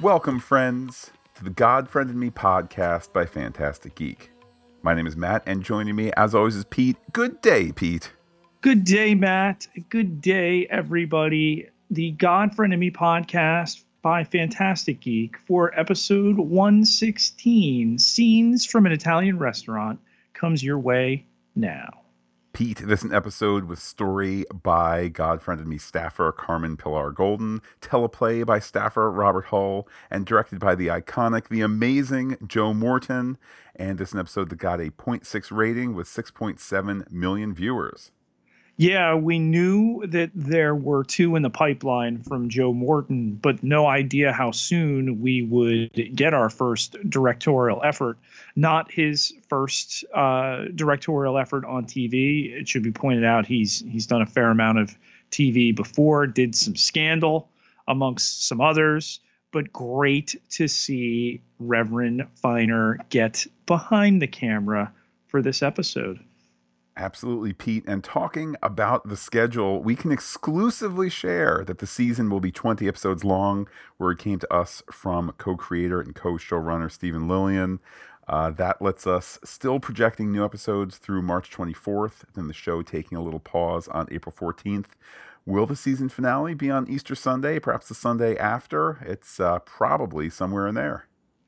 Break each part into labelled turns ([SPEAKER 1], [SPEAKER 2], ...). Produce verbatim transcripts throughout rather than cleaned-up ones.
[SPEAKER 1] Welcome, friends, to the God Friend and Me podcast by Fantastic Geek. My name is Matt, and joining me, as always, is Pete. Good day, Pete.
[SPEAKER 2] Good day, Matt. Good day, everybody. The God Friend and Me podcast by Fantastic Geek for episode one sixteen, Scenes from an Italian Restaurant, comes your way now.
[SPEAKER 1] Pete, this is an episode with story by God Friend and Me staffer Carmen Pilar Golden, teleplay by staffer Robert Hull, and directed by the iconic, the amazing Joe Morton. And this is an episode that got a point six rating with six point seven million viewers.
[SPEAKER 2] Yeah, we knew that there were two in the pipeline from Joe Morton, but no idea how soon we would get our first directorial effort. Not his first uh, directorial effort on T V. It should be pointed out he's he's done a fair amount of T V before, did some Scandal amongst some others, but great to see Reverend Feiner get behind the camera for this episode.
[SPEAKER 1] Absolutely, Pete. And talking about the schedule, we can exclusively share that the season will be twenty episodes long, where it came to us from co-creator and co-showrunner Stephen Lillian. Uh, that lets us still projecting new episodes through March twenty-fourth, then the show taking a little pause on April fourteenth. Will the season finale be on Easter Sunday, perhaps the Sunday after? It's uh, probably somewhere in there.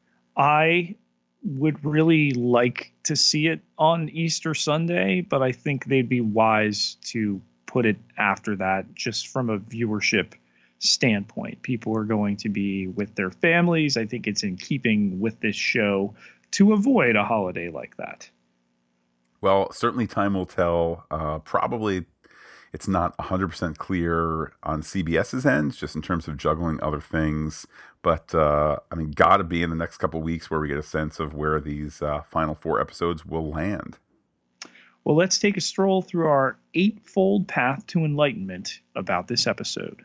[SPEAKER 2] I would really like to see it on Easter Sunday, but I think they'd be wise to put it after that, just from a viewership standpoint. People are going to be with their families. I think it's in keeping with this show to avoid a holiday like that.
[SPEAKER 1] Well, certainly time will tell. Uh, probably it's not one hundred percent clear on CBS's end, just in terms of juggling other things. But, uh, I mean, got to be in the next couple of weeks where we get a sense of where these uh, final four episodes will land.
[SPEAKER 2] Well, let's take a stroll through our eightfold path to enlightenment about this episode.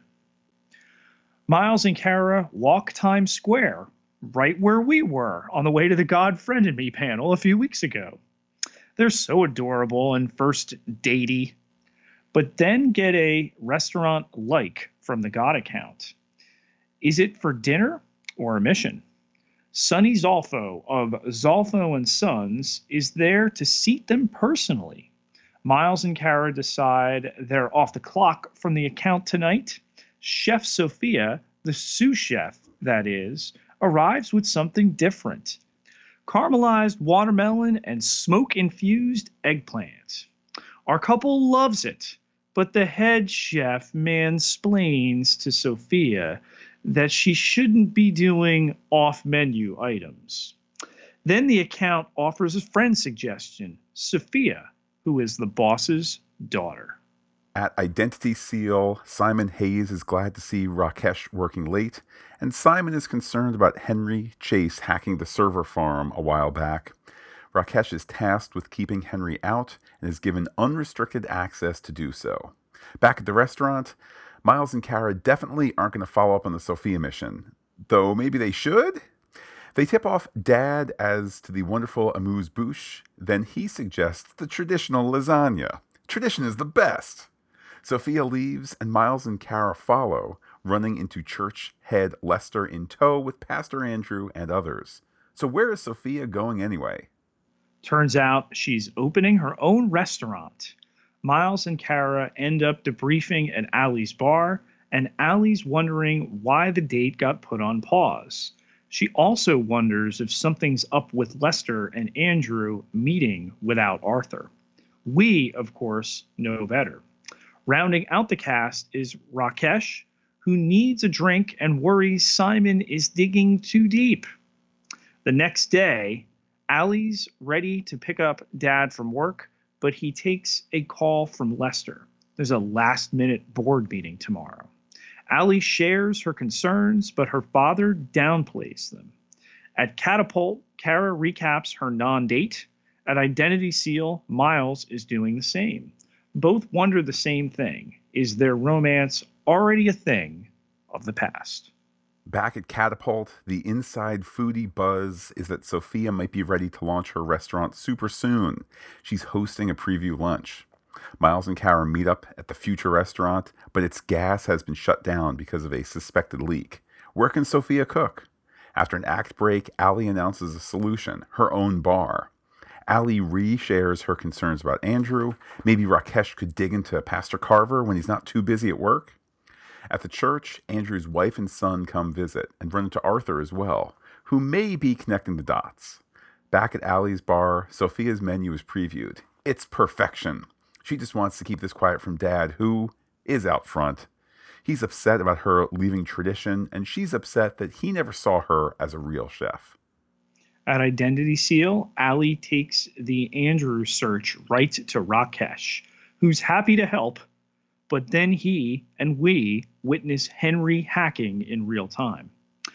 [SPEAKER 2] Miles and Kara walk Times Square, right where we were on the way to the God Friend and Me panel a few weeks ago. They're so adorable and first datey, but then get a restaurant like from the God account. Is it for dinner or a mission? Sonny Zolfo of Zolfo and Sons is there to seat them personally. Miles and Kara decide they're off the clock from the account tonight. Chef Sophia, the sous chef that is, arrives with something different. Caramelized watermelon and smoke-infused eggplant. Our couple loves it, but the head chef mansplains to Sophia that she shouldn't be doing off-menu items. Then the account offers a friend suggestion, Sophia, who is the boss's daughter.
[SPEAKER 1] At Identity Seal, Simon Hayes is glad to see Rakesh working late, and Simon is concerned about Henry Chase hacking the server farm a while back. Rakesh is tasked with keeping Henry out and is given unrestricted access to do so. Back at the restaurant, Miles and Kara definitely aren't going to follow up on the Sophia mission, though maybe they should. They tip off Dad as to the wonderful amuse-bouche, then he suggests the traditional lasagna. Tradition is the best. Sophia leaves, and Miles and Kara follow, running into church head Lester in tow with Pastor Andrew and others. So where is Sophia going anyway?
[SPEAKER 2] Turns out she's opening her own restaurant. Miles and Kara end up debriefing at Allie's bar, and Allie's wondering why the date got put on pause. She also wonders if something's up with Lester and Andrew meeting without Arthur. We, of course, know better. Rounding out the cast is Rakesh, who needs a drink and worries Simon is digging too deep. The next day, Allie's ready to pick up Dad from work, but he takes a call from Lester. There's a last-minute board meeting tomorrow. Allie shares her concerns, but her father downplays them. At Catapult, Kara recaps her non-date. At Identity Seal, Miles is doing the same. Both wonder the same thing. Is their romance already a thing of the past?
[SPEAKER 1] Back at Catapult, the inside foodie buzz is that Sophia might be ready to launch her restaurant super soon. She's hosting a preview lunch. Miles and Kara meet up at the future restaurant, but its gas has been shut down because of a suspected leak. Where can Sophia cook? After an act break, Allie announces a solution, her own bar. Allie re-shares her concerns about Andrew. Maybe Rakesh could dig into Pastor Carver when he's not too busy at work. At the church, Andrew's wife and son come visit and run into Arthur as well, who may be connecting the dots. Back at Allie's bar, Sophia's menu is previewed. It's perfection. She just wants to keep this quiet from Dad, who is out front. He's upset about her leaving tradition, and she's upset that he never saw her as a real chef.
[SPEAKER 2] At Identity Seal, Allie takes the Andrew search right to Rakesh, who's happy to help, but then he and we witness Henry hacking in real time.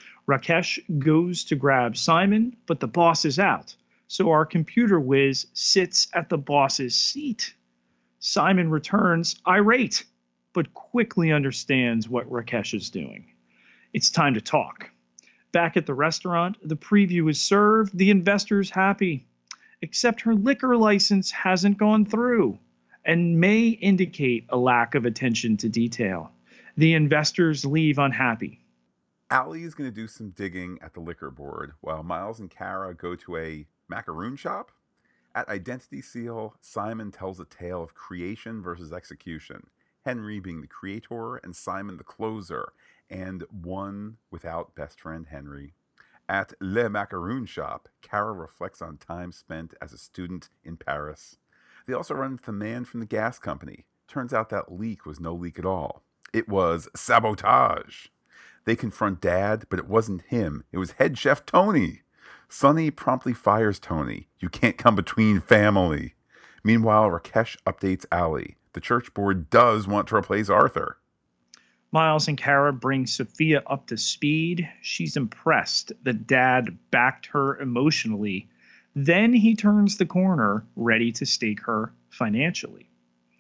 [SPEAKER 2] Rakesh goes to grab Simon, but the boss is out, so our computer whiz sits at the boss's seat. Simon returns irate, but quickly understands what Rakesh is doing. It's time to talk. Back at the restaurant, the preview is served, the investor's happy, except her liquor license hasn't gone through and may indicate a lack of attention to detail. The investors leave unhappy.
[SPEAKER 1] Allie is going to do some digging at the liquor board while Miles and Kara go to a macaroon shop. At Identity Seal, Simon tells a tale of creation versus execution, Henry being the creator and Simon the closer, and one without best friend Henry. At Le Macaroon Shop, Kara reflects on time spent as a student in Paris. They also run into the man from the gas company. Turns out that leak was no leak at all. It was sabotage. They confront Dad, but it wasn't him. It was head chef Tony. Sonny promptly fires Tony. You can't come between family. Meanwhile, Rakesh updates Allie. The church board does want to replace Arthur.
[SPEAKER 2] Miles and Kara bring Sophia up to speed. She's impressed that Dad backed her emotionally. Then he turns the corner, ready to stake her financially.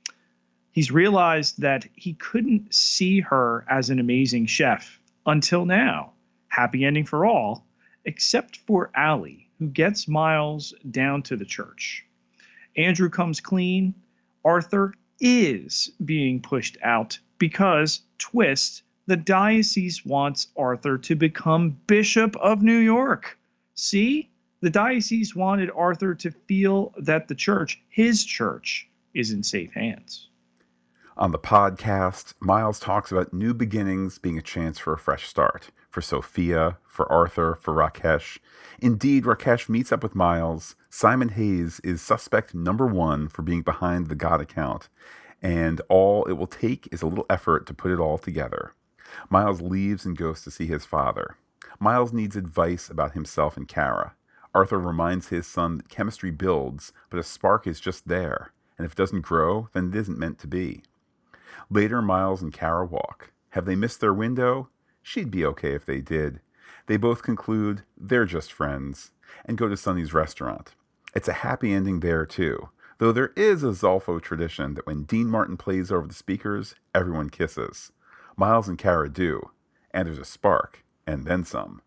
[SPEAKER 2] He's realized that he couldn't see her as an amazing chef until now. Happy ending for all, except for Allie, who gets Miles down to the church. Andrew comes clean. Arthur is being pushed out because, twist, the diocese wants Arthur to become Bishop of New York. See? The diocese wanted Arthur to feel that the church, his church, is in safe hands.
[SPEAKER 1] On the podcast, Miles talks about new beginnings being a chance for a fresh start. For Sophia, for Arthur, for Rakesh. Indeed, Rakesh meets up with Miles. Simon Hayes is suspect number one for being behind the God account. And all it will take is a little effort to put it all together. Miles leaves and goes to see his father. Miles needs advice about himself and Kara. Arthur reminds his son that chemistry builds, but a spark is just there. And if it doesn't grow, then it isn't meant to be. Later, Miles and Kara walk. Have they missed their window? She'd be okay if they did. They both conclude they're just friends and go to Sonny's restaurant. It's a happy ending there, too. Though there is a Zolfo tradition that when Dean Martin plays over the speakers, everyone kisses. Miles and Kara do. And there's a spark, and then some.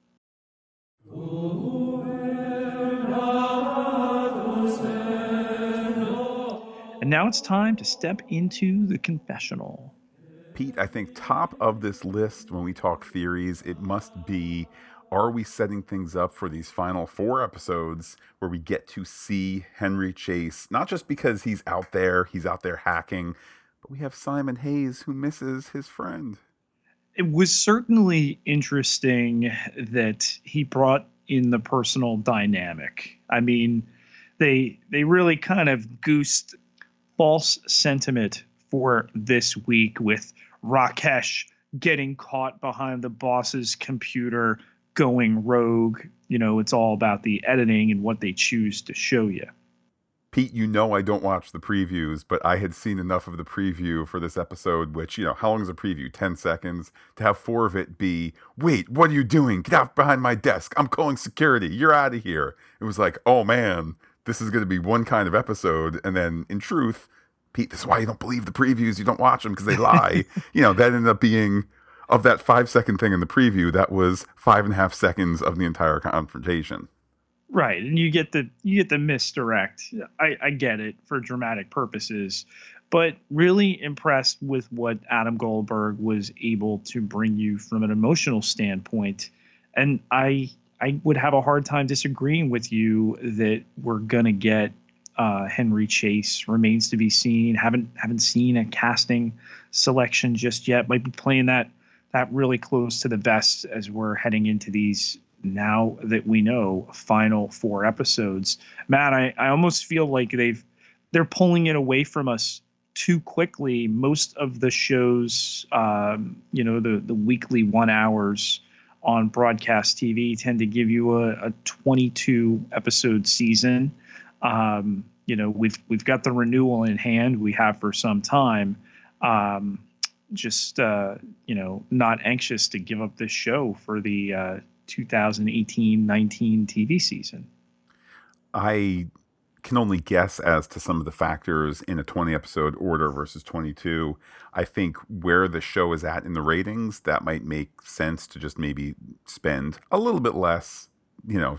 [SPEAKER 2] And now it's time to step into the confessional.
[SPEAKER 1] Pete, I think top of this list when we talk theories, it must be, are we setting things up for these final four episodes where we get to see Henry Chase, not just because he's out there, he's out there hacking, but we have Simon Hayes who misses his friend.
[SPEAKER 2] It was certainly interesting that he brought in the personal dynamic. I mean, they they really kind of goosed false sentiment for this week with Rakesh getting caught behind the boss's computer, going rogue. You know, it's all about the editing and what they choose to show you.
[SPEAKER 1] Pete, you know I don't watch the previews, but I had seen enough of the preview for this episode, which, you know, how long is a preview? ten seconds? To have four of it be, wait, what are you doing? Get out behind my desk. I'm calling security. You're out of here. It was like, oh man, this is going to be one kind of episode. And then in truth, Pete, this is why you don't believe the previews. You don't watch them because they lie. You know, that ended up being, of that five second thing in the preview, that was five and a half seconds of the entire confrontation.
[SPEAKER 2] Right, and you get the you get the misdirect. I, I get it for dramatic purposes, but really impressed with what Adam Goldberg was able to bring you from an emotional standpoint. And I I would have a hard time disagreeing with you that we're gonna get uh, Henry Chase. Remains to be seen. Haven't haven't seen a casting selection just yet. Might be playing that that really close to the vest as we're heading into these, now that we know, final four episodes. Matt, I, I almost feel like they've they're pulling it away from us too quickly. Most of the shows, um, you know, the the weekly one hours on broadcast T V tend to give you a, a twenty-two episode season. Um, you know, we've we've got the renewal in hand. We have for some time. Um, just uh, you know, not anxious to give up this show for the uh, twenty eighteen nineteen T V season.
[SPEAKER 1] I can only guess as to some of the factors in a twenty episode order versus twenty-two. I think where the show is at in the ratings, that might make sense to just maybe spend a little bit less, you know,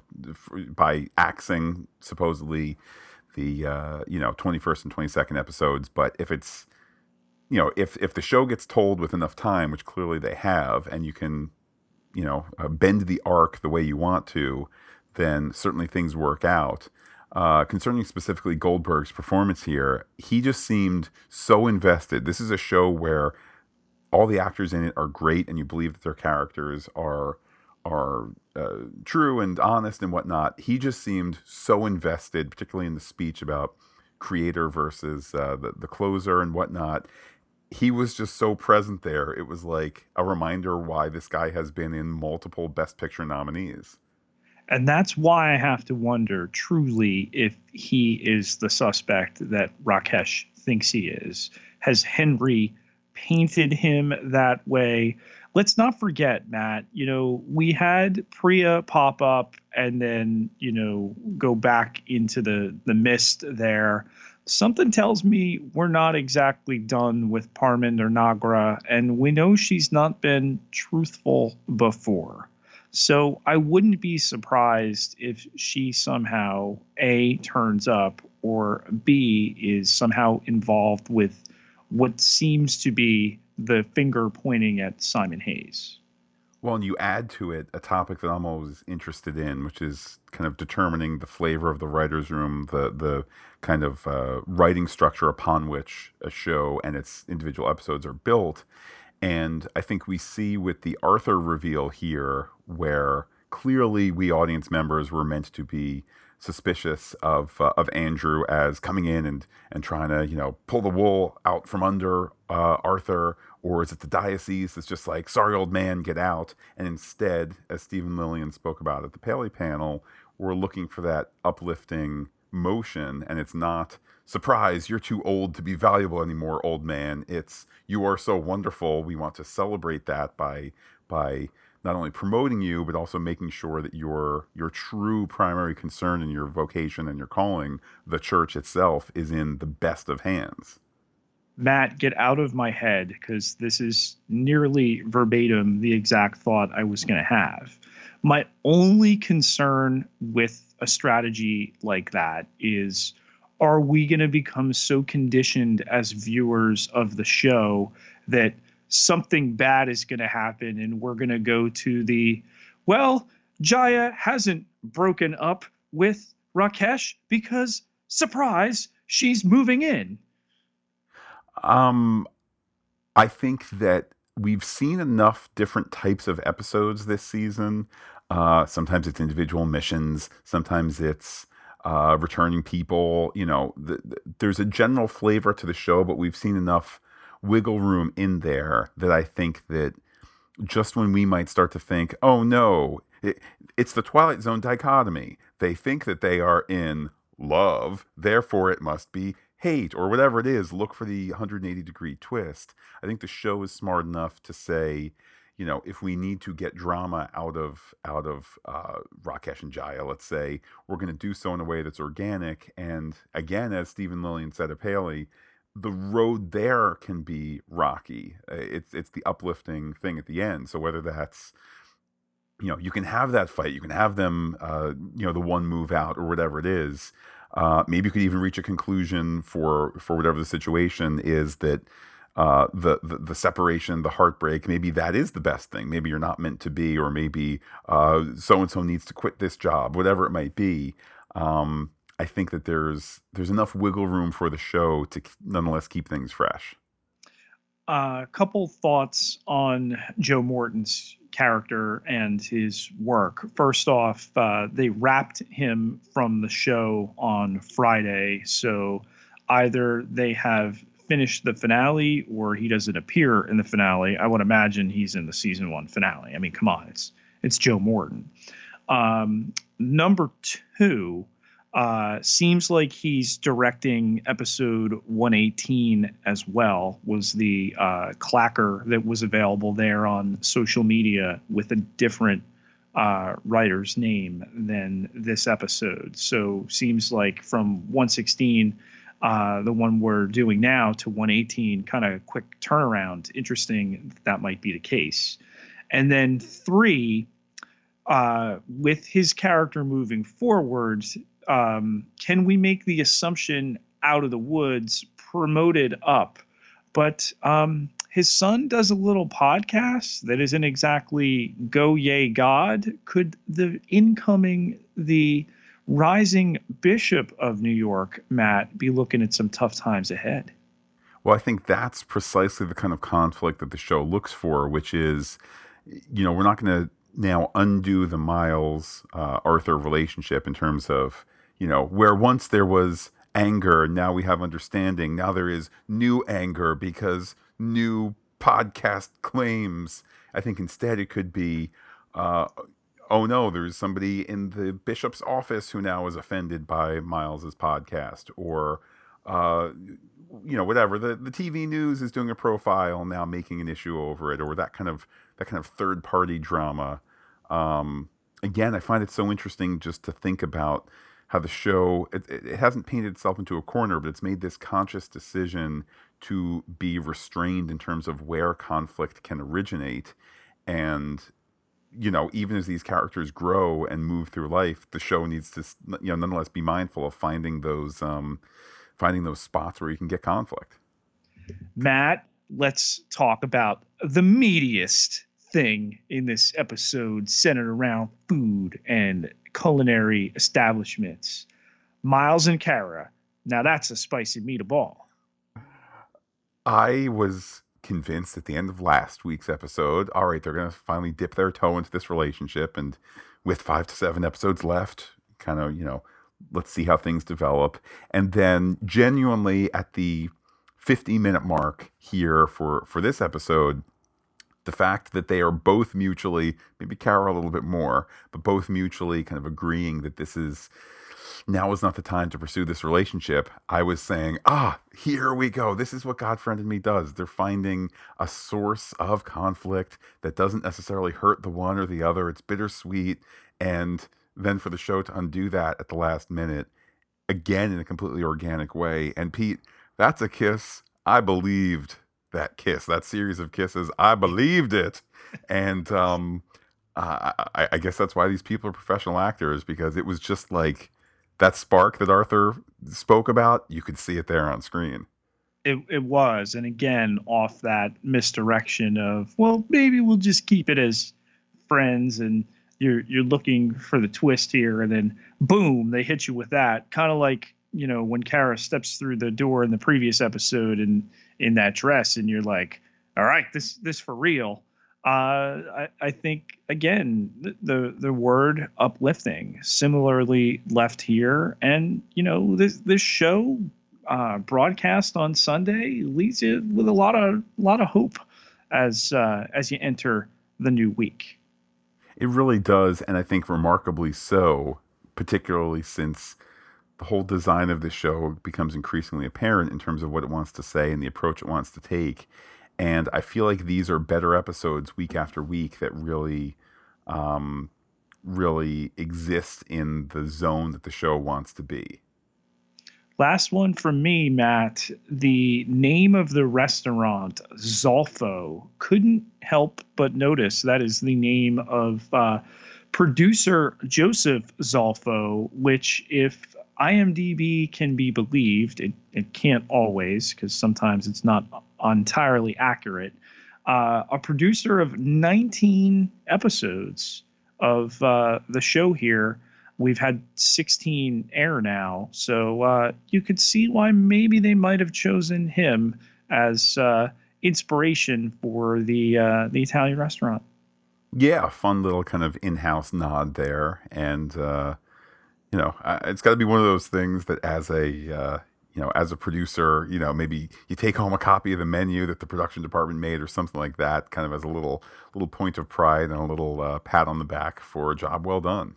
[SPEAKER 1] by axing supposedly the, uh, you know, twenty-first and twenty-second episodes. But if it's, you know, if, if the show gets told with enough time, which clearly they have, and you can, you know, uh, bend the arc the way you want to, then certainly things work out. Uh, concerning specifically Goldberg's performance here, he just seemed so invested. This is a show where all the actors in it are great, and you believe that their characters are are uh, true and honest and whatnot. He just seemed so invested, particularly in the speech about creator versus uh, the the closer and whatnot. He was just so present there. It was like a reminder why this guy has been in multiple Best Picture nominees.
[SPEAKER 2] And that's why I have to wonder truly if he is the suspect that Rakesh thinks he is. Has Henry painted him that way? Let's not forget, Matt, you know, we had Priya pop up and then, you know, go back into the, the mist there. Something tells me we're not exactly done with Parminder Nagra, and we know she's not been truthful before. So I wouldn't be surprised if she somehow, A, turns up, or B, is somehow involved with what seems to be the finger pointing at Simon Hayes.
[SPEAKER 1] Well, and you add to it a topic that I'm always interested in, which is kind of determining the flavor of the writer's room, the the kind of uh, writing structure upon which a show and its individual episodes are built. And I think we see with the Arthur reveal here, where clearly we audience members were meant to be suspicious of uh, of Andrew as coming in and and trying to, you know, pull the wool out from under uh, Arthur, or is it the diocese that's just like, sorry old man, get out? And instead, as Stephen Lillian spoke about at the Paley panel, we're looking for that uplifting motion, and it's not surprise, you're too old to be valuable anymore, old man. It's, you are so wonderful. We want to celebrate that by by not only promoting you, but also making sure that your your true primary concern in your vocation and your calling, the church itself, is in the best of hands.
[SPEAKER 2] Matt, get out of my head, because this is nearly verbatim the exact thought I was going to have. My only concern with a strategy like that is, are we going to become so conditioned as viewers of the show that something bad is going to happen and we're going to go to the, well, Jaya hasn't broken up with Rakesh because, surprise, she's moving in?
[SPEAKER 1] Um, I think that we've seen enough different types of episodes this season. Uh, sometimes it's individual missions. Sometimes it's uh, returning people. You know, the, the, there's a general flavor to the show, but we've seen enough wiggle room in there that I think that just when we might start to think, oh no, it, it's the Twilight Zone dichotomy. They think that they are in love, therefore it must be hate, or whatever it is. Look for the one hundred eighty degree twist. I think the show is smart enough to say, you know, if we need to get drama out of out of uh, Rakesh and Jaya, let's say, we're going to do so in a way that's organic. And again, as Stephen Lillian said at Paley, the road there can be rocky. It's it's the uplifting thing at the end. So whether that's, you know, you can have that fight, you can have them, uh, you know, the one move out or whatever it is. Uh, maybe you could even reach a conclusion for for whatever the situation is, that uh, the, the the separation, the heartbreak. Maybe that is the best thing. Maybe you're not meant to be, or maybe so and so needs to quit this job, whatever it might be. Um, I think that there's there's enough wiggle room for the show to nonetheless keep things fresh.
[SPEAKER 2] A uh, couple thoughts on Joe Morton's character and his work. First off, uh, they wrapped him from the show on Friday, so either they have finished the finale or he doesn't appear in the finale. I would imagine he's in the season one finale. I mean, come on, it's it's Joe Morton. Um, number two. Uh, seems like he's directing episode one eighteen as well, was the uh, clacker that was available there on social media with a different uh, writer's name than this episode. So seems like from one sixteen, uh, the one we're doing now, to one eighteen, kind of quick turnaround. Interesting that, that might be the case. And then three, uh, with his character moving forward, Um, can we make the assumption Out of the Woods promoted up? But um, his son does a little podcast that isn't exactly Go Yay God. Could the incoming, the rising Bishop of New York, Matt, be looking at some tough times ahead?
[SPEAKER 1] Well, I think that's precisely the kind of conflict that the show looks for, which is, you know, we're not going to now undo the Miles uh, Arthur relationship in terms of, you know, where once there was anger, now we have understanding. Now there is new anger because new podcast claims. I think instead it could be, uh, oh no, there's somebody in the bishop's office who now is offended by Miles's podcast, or, uh, you know, whatever. The the T V news is doing a profile now, making an issue over it, or that kind of that kind of third party drama. Um, again, I find it so interesting just to think about how the show, it, it hasn't painted itself into a corner, but it's made this conscious decision to be restrained in terms of where conflict can originate. And, you know, even as these characters grow and move through life, the show needs to, you know, nonetheless be mindful of finding those, um, finding those spots where you can get conflict.
[SPEAKER 2] Matt, let's talk about the meatiest thing in this episode, centered around food and culinary establishments. Miles and Kara. Now that's a spicy meatball.
[SPEAKER 1] I was convinced at the end of last week's episode, all right, they're going to finally dip their toe into this relationship, and with five to seven episodes left, kind of, you know, let's see how things develop. And then genuinely at the fifty minute mark here for, for this episode, the fact that they are both mutually, maybe Kara a little bit more, but both mutually kind of agreeing that this is, now is not the time to pursue this relationship. I was saying, ah, here we go. This is what God Friended Me does. They're finding a source of conflict that doesn't necessarily hurt the one or the other. It's bittersweet. And then for the show to undo that at the last minute, again, in a completely organic way. And Pete, that's a kiss I believed. That kiss, that series of kisses, I believed it. And um, uh, I, I guess that's why these people are professional actors, because it was just like that spark that Arthur spoke about. You could see it there on screen.
[SPEAKER 2] It, it was. And again, off that misdirection of, well, maybe we'll just keep it as friends, and you're you're looking for the twist here, and then boom, they hit you with that. Kind of like, you know, when Kara steps through the door in the previous episode and in that dress, and you're like, all right, this this for real. Uh, I, I think again the, the the word uplifting similarly left here, and you know this this show uh, broadcast on Sunday leaves you with a lot of lot of hope as uh, as you enter the new week.
[SPEAKER 1] It really does, and I think remarkably so, particularly since the whole design of this show becomes increasingly apparent in terms of what it wants to say and the approach it wants to take. And I feel like these are better episodes week after week that really, um, really exist in the zone that the show wants to be.
[SPEAKER 2] Last one from me, Matt. The name of the restaurant, Zolfo, couldn't help but notice that is the name of uh, producer Joseph Zolfo, which, if IMDb can be believed. It, it can't always, because sometimes it's not entirely accurate. Uh, a producer of nineteen episodes of uh, the show here. We've had sixteen air now, so uh, you could see why maybe they might have chosen him as uh, inspiration for the uh, the Italian restaurant.
[SPEAKER 1] Yeah, a fun little kind of in-house nod there, and uh, you know, uh, it's got to be one of those things that as a uh, you know, as a producer, you know, maybe you take home a copy of the menu that the production department made or something like that, kind of as a little little point of pride and a little uh, pat on the back for a job well done.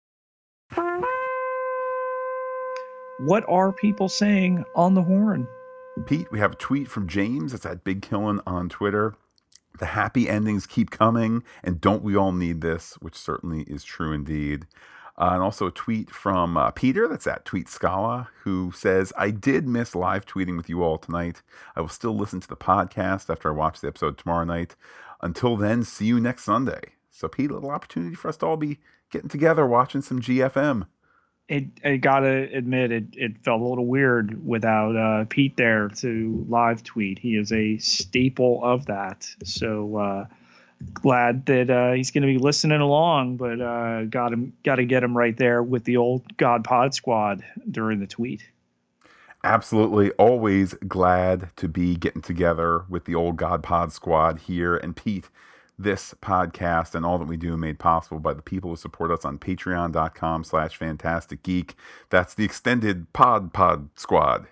[SPEAKER 2] What are people saying on the horn?
[SPEAKER 1] Pete, we have a tweet from James. It's at Big Killin on Twitter. The happy endings keep coming, and don't we all need this? Which certainly is true indeed. Uh, and also a tweet from uh, Peter, that's at Tweet Scala, who says, I did miss live tweeting with you all tonight. I will still listen to the podcast after I watch the episode tomorrow night. Until then, see you next Sunday. So, Pete, a little opportunity for us to all be getting together, watching some G F M.
[SPEAKER 2] It, I gotta admit, it, it felt a little weird without uh, Pete there to live tweet. He is a staple of that. So uh, glad that uh, he's going to be listening along, but uh, got him, got to get him right there with the old God Pod Squad during the tweet.
[SPEAKER 1] Absolutely. Always glad to be getting together with the old God Pod Squad here. And Pete, this podcast and all that we do made possible by the people who support us on patreon.com slash fantastic geek. That's the extended pod pod squad.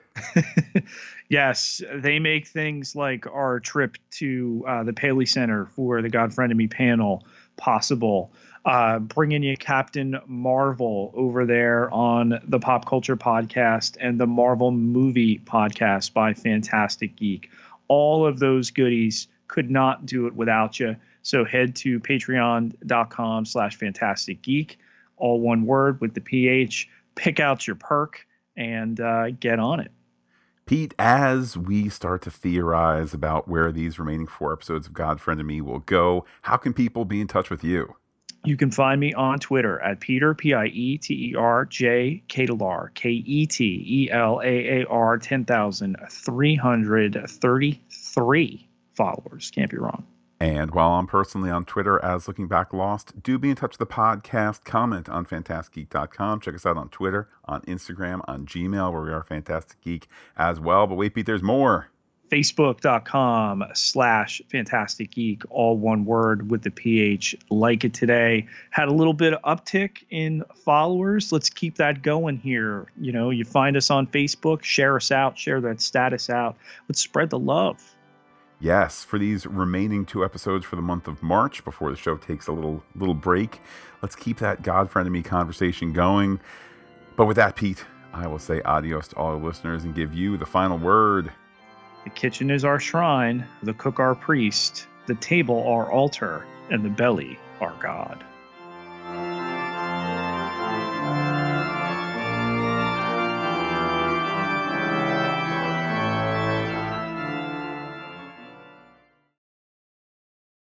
[SPEAKER 2] Yes, they make things like our trip to uh, the Paley Center for the God Friend of Me panel possible. Uh, bringing you Captain Marvel over there on the Pop Culture Podcast and the Marvel Movie Podcast by Fantastic Geek. All of those goodies, could not do it without you. So head to patreon.com slash fantastic geek, all one word with the P H. Pick out your perk and uh, get on it.
[SPEAKER 1] Pete, as we start to theorize about where these remaining four episodes of God Friend of Me will go, how can people be in touch with you?
[SPEAKER 2] You can find me on Twitter at Peter, P I E T E R, J, Ketelaar, K E T E L A A R, ten thousand three hundred thirty-three followers. Can't be wrong.
[SPEAKER 1] And while I'm personally on Twitter as Looking Back Lost, do be in touch with the podcast. Comment on fantastic geek dot com. Check us out on Twitter, on Instagram, on Gmail, where we are Fantastic Geek as well. But wait, Pete, there's more.
[SPEAKER 2] Facebook.com slash Fantastic Geek, all one word with the P H. Like it today. Had a little bit of uptick in followers. Let's keep that going here. You know, you find us on Facebook, share us out, share that status out. Let's spread the love.
[SPEAKER 1] Yes, for these remaining two episodes for the month of March, before the show takes a little little break, let's keep that God Friend of Me conversation going. But with that, Pete, I will say adios to all the listeners and give you the final word.
[SPEAKER 2] The kitchen is our shrine, the cook our priest, the table our altar, and the belly our God.